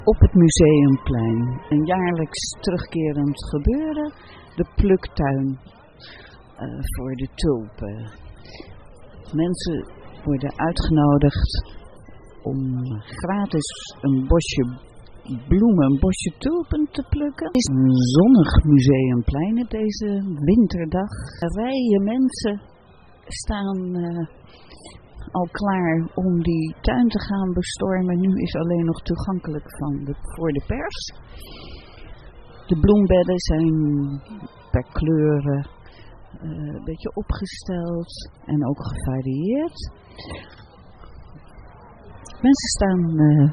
Op het Museumplein, een jaarlijks terugkerend gebeuren, de pluktuin voor de tulpen. Mensen worden uitgenodigd om gratis een bosje bloemen, een bosje tulpen te plukken. Het is een zonnig Museumplein op deze winterdag. Rijen mensen staan al klaar om die tuin te gaan bestormen. Nu is alleen nog toegankelijk voor de pers. De bloembedden zijn per kleuren een beetje opgesteld en ook gevarieerd. Mensen staan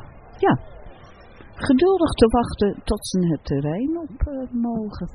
geduldig te wachten tot ze het terrein op mogen.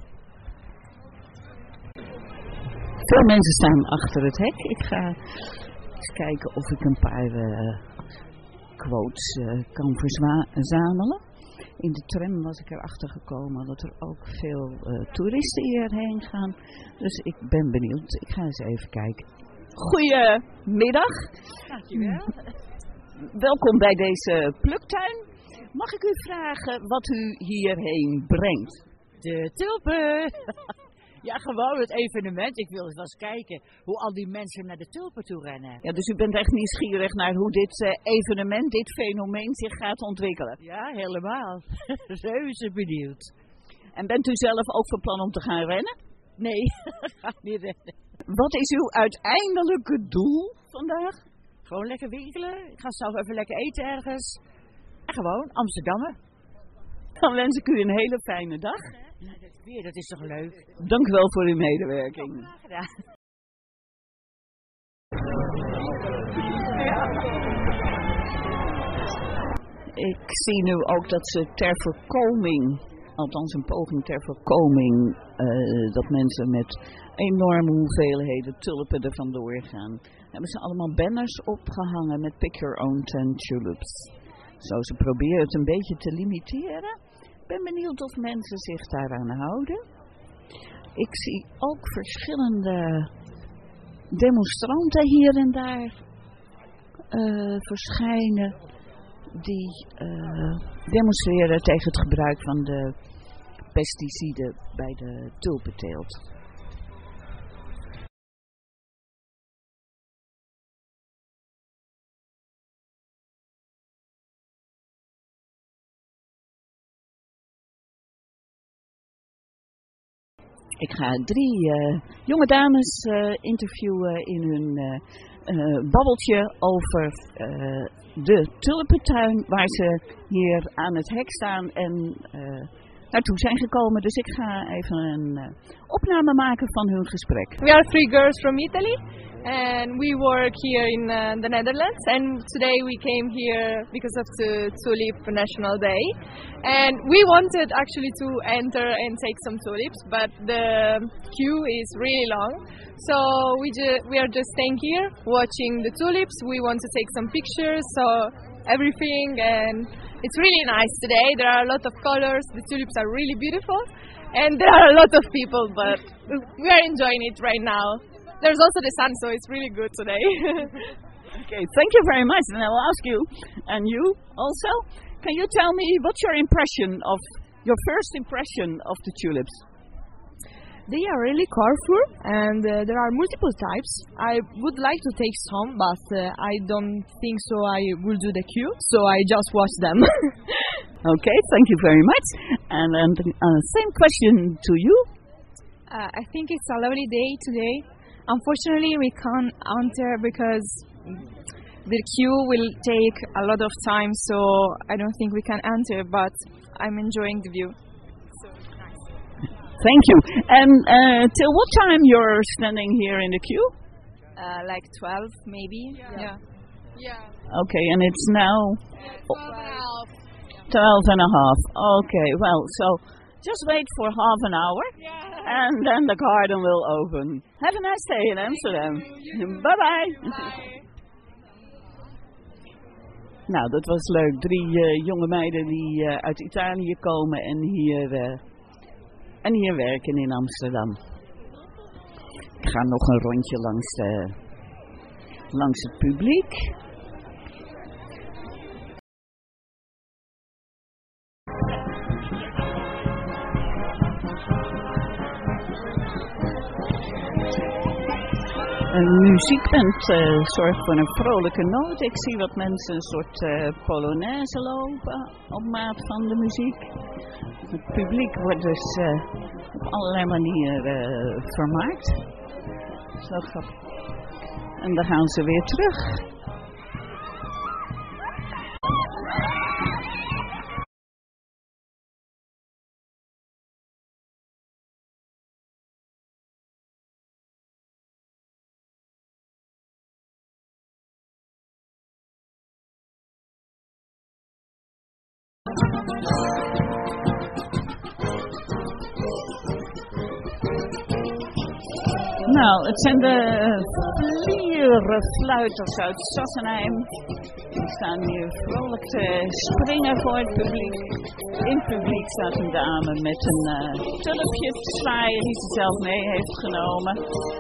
Veel mensen staan achter het hek. Ik ga eens kijken of ik een paar quotes kan verzamelen. In de tram was ik erachter gekomen dat er ook veel toeristen hierheen gaan. Dus ik ben benieuwd. Ik ga eens even kijken. Goedemiddag. Dankjewel. Welkom bij deze pluktuin. Mag ik u vragen wat u hierheen brengt? De tulpen. Ja, gewoon het evenement. Ik wil eens wel eens kijken hoe al die mensen naar de tulpen toe rennen. Ja, dus u bent echt nieuwsgierig naar hoe dit evenement, dit fenomeen zich gaat ontwikkelen? Ja, helemaal. Reuze benieuwd. En bent u zelf ook van plan om te gaan rennen? Nee, ga niet rennen. Wat is uw uiteindelijke doel vandaag? Gewoon lekker winkelen. Ik ga zelf even lekker eten ergens. En gewoon Amsterdammer. Dan wens ik u een hele fijne dag. Ja, dat is toch leuk. Dank u wel voor uw medewerking. Graag gedaan. Ik zie nu ook dat ze ter voorkoming, althans een poging ter voorkoming, dat mensen met enorme hoeveelheden tulpen er vandoor gaan, hebben ze allemaal banners opgehangen met Pick Your Own 10 Tulips. Zo, ze proberen het een beetje te limiteren. Ik ben benieuwd of mensen zich daaraan houden. Ik zie ook verschillende demonstranten hier en daar verschijnen. Die demonstreren tegen het gebruik van de pesticiden bij de tulpenteelt. Ik ga 3 jonge dames interviewen in hun babbeltje over de tulpentuin waar ze hier aan het hek staan en naartoe zijn gekomen. Dus ik ga even een opname maken van hun gesprek. We are 3 girls from Italy and we work here in the Netherlands, and today we came here because of the Tulip National Day, and we wanted actually to enter and take some tulips, but the queue is really long, so we are just staying here watching the tulips. We want to take some pictures, so everything, and it's really nice today. There are a lot of colors, the tulips are really beautiful, and there are a lot of people, but we are enjoying it right now. There's also the sun, so it's really good today. Okay, thank you very much. And I will ask you, and you also, can you tell me what's your first impression of the tulips? They are really colorful, and there are multiple types. I would like to take some, but I don't think so I will do the queue, so I just watch them. Okay, thank you very much. And same question to you. I think it's a lovely day today. Unfortunately, we can't enter because the queue will take a lot of time, so I don't think we can enter, but I'm enjoying the view. So nice. Thank you. And till what time you're standing here in the queue? Like 12, maybe. Yeah. Okay, and it's now 12 and a half. 12 and a half. Okay, well, so just wait for half an hour, and then the garden will open. Have a nice day in Amsterdam. Bye-bye. Bye. Nou, dat was leuk. 3 jonge meiden die uit Italië komen en hier werken in Amsterdam. Ik ga nog een rondje langs het publiek. Een muziekband zorgt voor een vrolijke noot. Ik zie wat mensen een soort polonaise lopen op maat van de muziek. Het publiek wordt dus op allerlei manieren vermaakt. Zo grappig. En dan gaan ze weer terug. Nou, het zijn de vlierenfluiters uit Sassenheim. Die staan hier vrolijk te springen voor het publiek. In het publiek staat een dame met een tulpje te zwaaien die ze zelf mee heeft genomen.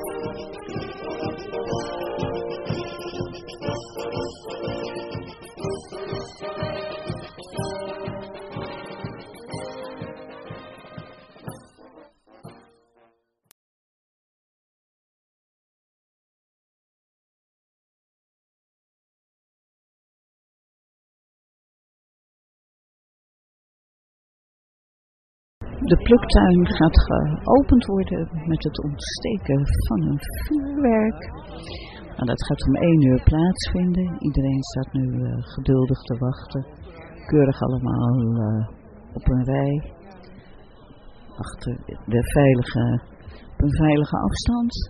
De pluktuin gaat geopend worden met het ontsteken van een vuurwerk. Nou, dat gaat om 1 uur plaatsvinden. Iedereen staat nu geduldig te wachten. Keurig allemaal op een rij. Achter op een veilige afstand.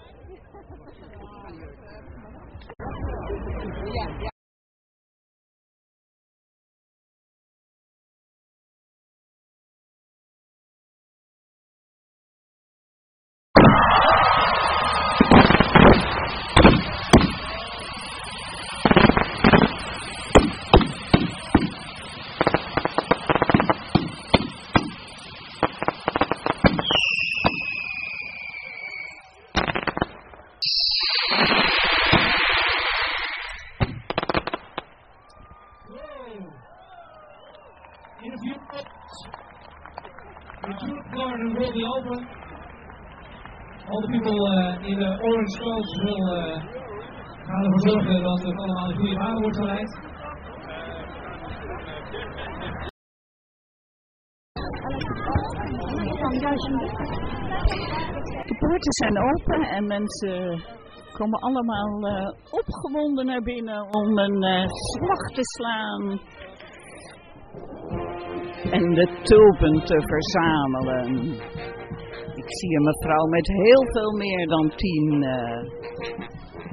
In a few minutes, the tulip garden will be open. All the people in the orange coats gaan ervoor zorgen dat het allemaal in goede banen wordt geleid. De poorten zijn open en mensen komen allemaal opgewonden naar binnen om een slag te slaan. En de tulpen te verzamelen. Ik zie een mevrouw met heel veel meer dan 10.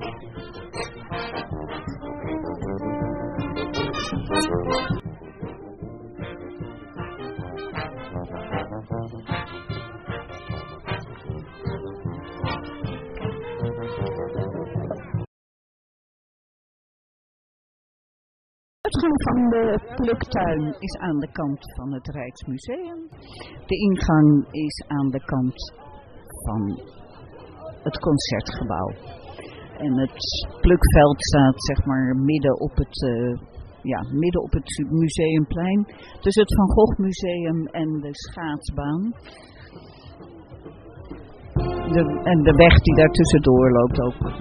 De uitgang van de pluktuin is aan de kant van het Rijksmuseum. De ingang is aan de kant van het Concertgebouw. En het plukveld staat zeg maar midden op het museumplein. Tussen het Van Gogh Museum en de schaatsbaan. En de weg die daar tussendoor loopt ook.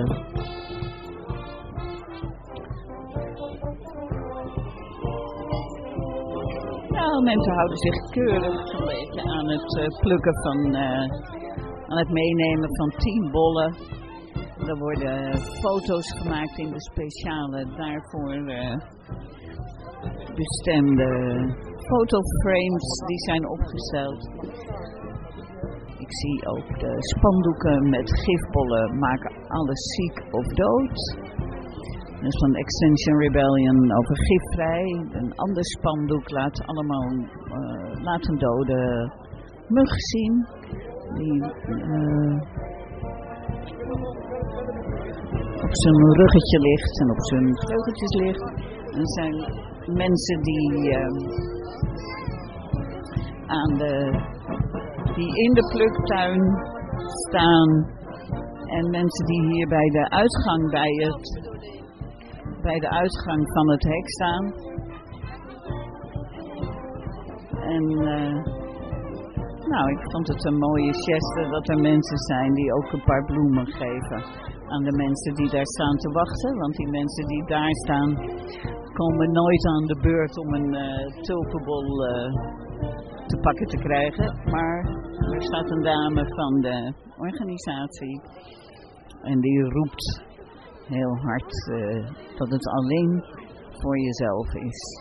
Mensen houden zich keurig een beetje aan het plukken aan het meenemen van 10 bollen. Er worden foto's gemaakt in de speciale daarvoor bestemde fotoframes die zijn opgesteld. Ik zie ook de spandoeken met gifbollen maken alles ziek of dood. Dus van Extinction Rebellion over gifvrij. Een ander spandoek laat een dode mug zien. Die op zijn ruggetje ligt en op zijn vleugeltjes ligt. En er zijn mensen die in de pluktuin staan. En mensen die hier bij de uitgang van het hek staan. En Nou, ik vond het een mooie geste dat er mensen zijn die ook een paar bloemen geven aan de mensen die daar staan te wachten. Want die mensen die daar staan komen nooit aan de beurt om een tulpenbol te pakken te krijgen. Maar er staat een dame van de organisatie en die roept heel hard dat het alleen voor jezelf is.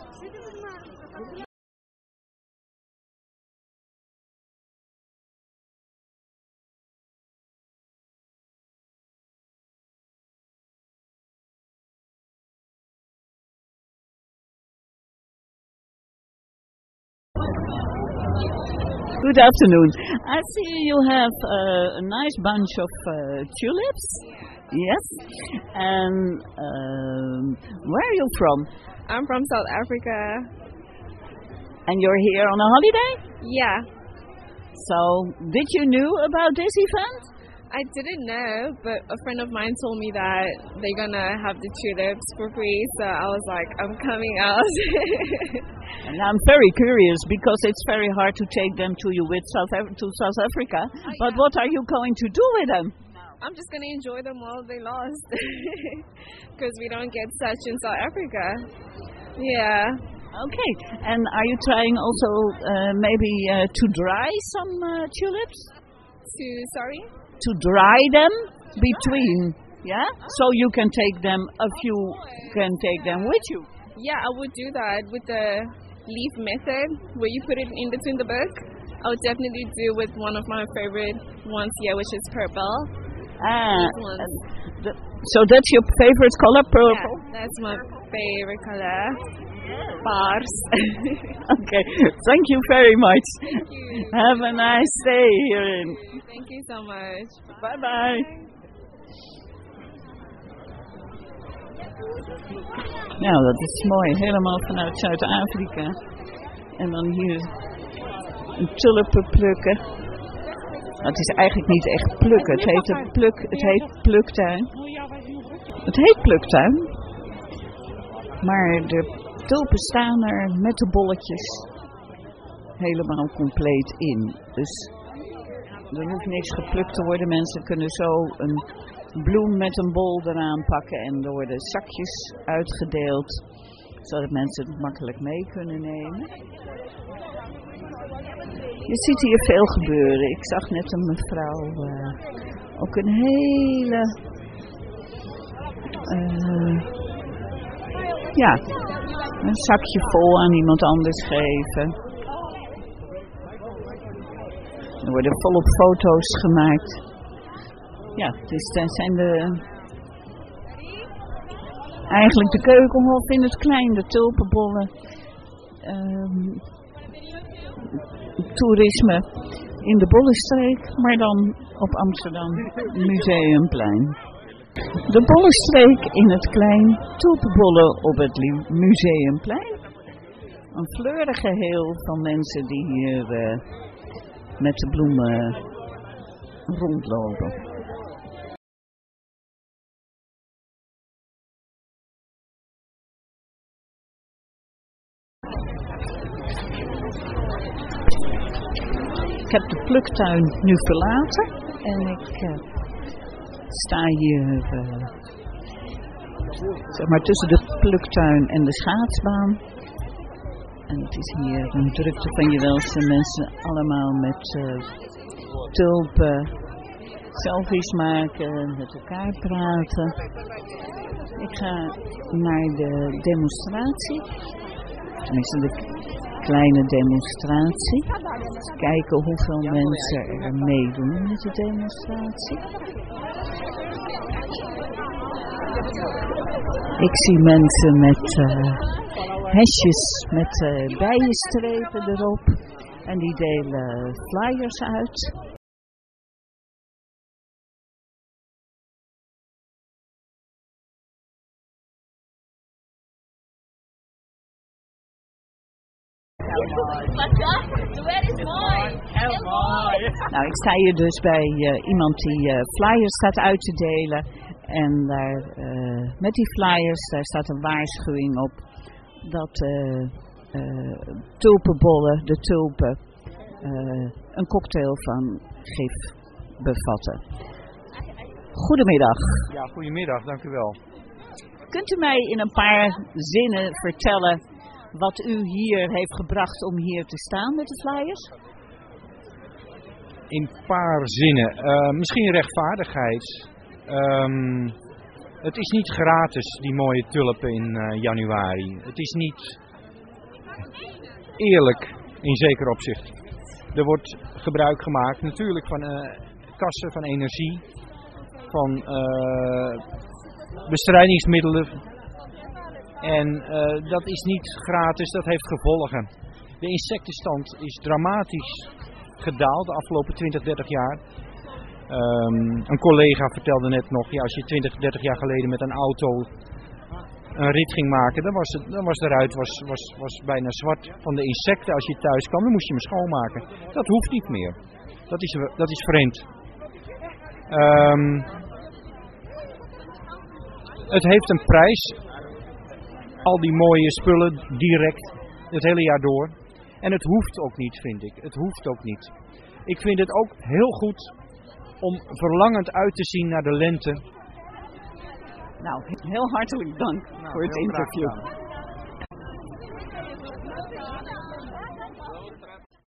Good afternoon. I see you have a nice bunch of tulips. Yes. And where are you from? I'm from South Africa. And you're here on a holiday? Yeah. So, did you know about this event? I didn't know, but a friend of mine told me that they're gonna have the tulips for free, so I was like, I'm coming out. And I'm very curious because it's very hard to take them to you with to South Africa. But what are you going to do with them? I'm just gonna enjoy them while they last, because we don't get such in South Africa. Yeah. Okay. And are you trying also maybe to dry some tulips? Sorry? To dry them between, yeah? So you can take them, can take them with you. Yeah, I would do that with the leaf method, where you put it in between the book. I would definitely do with one of my favorite ones here, which is purple. So that's your favorite color, purple? Yeah, that's my favorite color. Pars. Okay, thank you very much. Thank you. Have a nice day hierin. Thank you so much. Bye bye. Nou, dat is mooi. Helemaal vanuit Zuid-Afrika. En dan hier een tulpen plukken. Het is eigenlijk niet echt plukken. Het heet pluktuin. Het heet pluktuin. Maar de tulpen staan er met de bolletjes helemaal compleet in. Dus er hoeft niks geplukt te worden. Mensen kunnen zo een bloem met een bol eraan pakken en er worden zakjes uitgedeeld, zodat mensen het makkelijk mee kunnen nemen. Je ziet hier veel gebeuren. Ik zag net een mevrouw ook een hele een zakje vol aan iemand anders geven. Er worden volop foto's gemaakt. Ja, het zijn eigenlijk de keukenhof in het klein, de tulpenbollen. Toerisme in de Bollenstreek, maar dan op Amsterdam Museumplein. De Bollenstreek in het klein, tulpenbollen op het Museumplein. Een fleurig geheel van mensen die hier met de bloemen rondlopen. Ik heb de pluktuin nu verlaten en ik sta hier zeg maar tussen de pluktuin en de schaatsbaan. En het is hier een drukte van je welste mensen allemaal met tulpen, selfies maken, met elkaar praten. Ik ga naar de demonstratie, tenminste de kleine demonstratie. Eens kijken hoeveel mensen er meedoen met de demonstratie. Ik zie mensen met hesjes met bijenstrepen erop en die delen flyers uit. Nou, ik sta hier dus bij iemand die flyers staat uit te delen. En daar, met die flyers, daar staat een waarschuwing op dat tulpenbollen, de tulpen, een cocktail van gif bevatten. Goedemiddag. Ja, goedemiddag, dank u wel. Kunt u mij in een paar zinnen vertellen wat u hier heeft gebracht om hier te staan met de flyers? In een paar zinnen. Misschien rechtvaardigheid. Het is niet gratis, die mooie tulpen in januari. Het is niet eerlijk in zeker opzicht. Er wordt gebruik gemaakt natuurlijk van kassen, van energie, van bestrijdingsmiddelen. En dat is niet gratis, dat heeft gevolgen. De insectenstand is dramatisch gedaald de afgelopen 20, 30 jaar. Een collega vertelde net nog, ja, als je 20, 30 jaar geleden met een auto een rit ging maken, dan was de ruit was bijna zwart van de insecten. Als je thuis kwam, dan moest je hem schoonmaken. Dat hoeft niet meer. Dat is vreemd. Het heeft een prijs. Al die mooie spullen direct het hele jaar door. En het hoeft ook niet, vind ik. Het hoeft ook niet. Ik vind het ook heel goed om verlangend uit te zien naar de lente. Nou, heel hartelijk dank voor het interview.